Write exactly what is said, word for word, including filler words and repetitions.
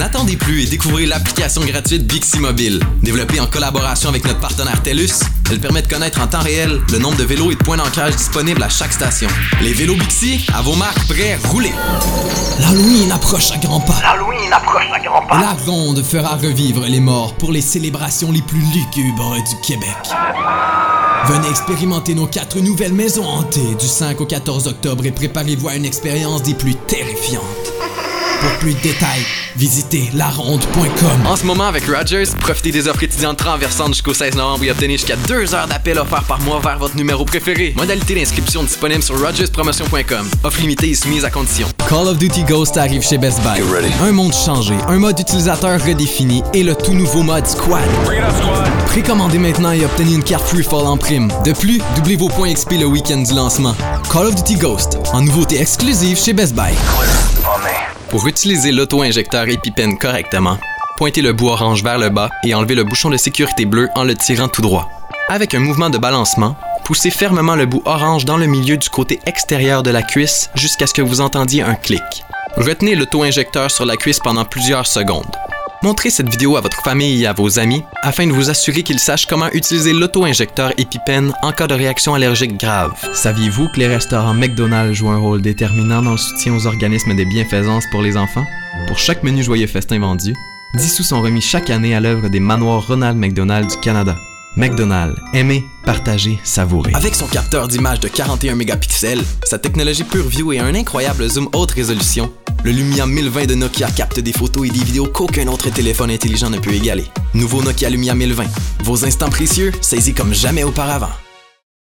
N'attendez plus et découvrez l'application gratuite Bixi Mobile. Développée en collaboration avec notre partenaire TELUS, elle permet de connaître en temps réel le nombre de vélos et de points d'ancrage disponibles à chaque station. Les vélos Bixi, à vos marques, prêts, roulez! L'Halloween approche à grands pas. L'Halloween approche à grands pas. La ronde fera revivre les morts pour les célébrations les plus lugubres du Québec. Venez expérimenter nos quatre nouvelles maisons hantées du cinq au quatorze octobre et préparez-vous à une expérience des plus terrifiantes. Pour plus de détails, visitez la ronde point com. En ce moment, avec Rogers, profitez des offres étudiantes renversantes jusqu'au seize novembre et obtenez jusqu'à deux heures d'appel offerts par mois vers votre numéro préféré. Modalité d'inscription disponible sur rogers promotion point com. Offre limitée et soumise à condition. Call of Duty Ghost arrive chez Best Buy. Un monde changé, un mode utilisateur redéfini et le tout nouveau mode Squad. Précommandez maintenant et obtenez une carte Free Fall en prime. De plus, doublez vos points X P le week-end du lancement. Call of Duty Ghost, en nouveauté exclusive chez Best Buy. Pour utiliser l'auto-injecteur EpiPen correctement, pointez le bout orange vers le bas et enlevez le bouchon de sécurité bleu en le tirant tout droit. Avec un mouvement de balancement, poussez fermement le bout orange dans le milieu du côté extérieur de la cuisse jusqu'à ce que vous entendiez un clic. Retenez l'auto-injecteur sur la cuisse pendant plusieurs secondes. Montrez cette vidéo à votre famille et à vos amis afin de vous assurer qu'ils sachent comment utiliser l'auto-injecteur EpiPen en cas de réaction allergique grave. Saviez-vous que les restaurants McDonald's jouent un rôle déterminant dans le soutien aux organismes de bienfaisance pour les enfants? Pour chaque menu Joyeux Festin vendu, dix sous sont remis chaque année à l'œuvre des manoirs Ronald McDonald du Canada. McDonald's, aimez, partagez, savourez. Avec son capteur d'image de quarante et un mégapixels, sa technologie PureView et un incroyable zoom haute résolution, le Lumia mille vingt de Nokia capte des photos et des vidéos qu'aucun autre téléphone intelligent ne peut égaler. Nouveau Nokia Lumia mille vingt. Vos instants précieux, saisis comme jamais auparavant.